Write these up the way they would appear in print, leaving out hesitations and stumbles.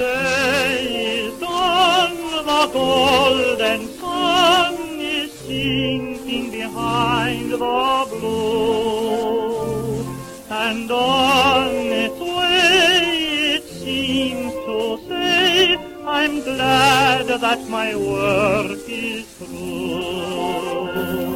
day is done, the golden sun is sinking behind the blue, and on its way it seems to say, I'm glad that my work is through.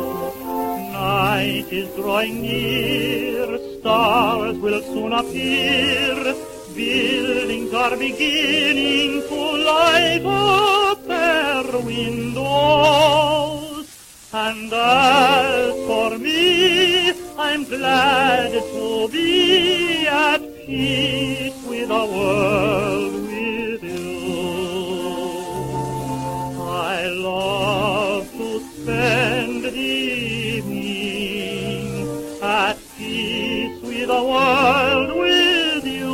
Night is drawing near, stars will soon appear, buildings are beginning to light up their windows, and as for me, I'm glad to be at peace with the world with you. I love to spend the evening at peace with the world with you.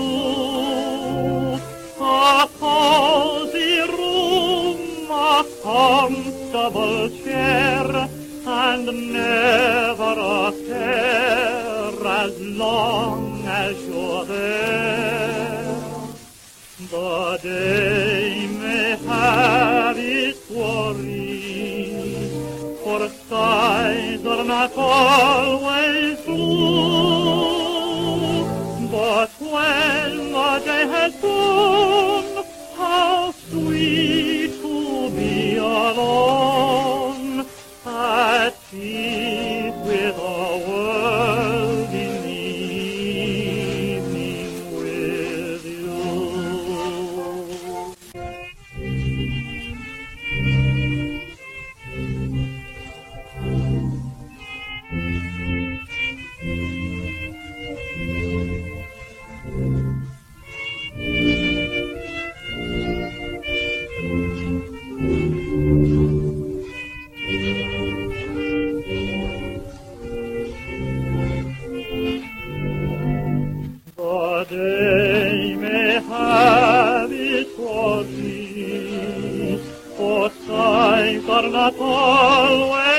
A cozy room, a comfortable chair, and never a care as long as you're there. The day may have its worries, for skies are not always blue. But when the day has gone, how sweet to be alone, at peace with the world in the evening with you. The day may have its worries, for skies are not always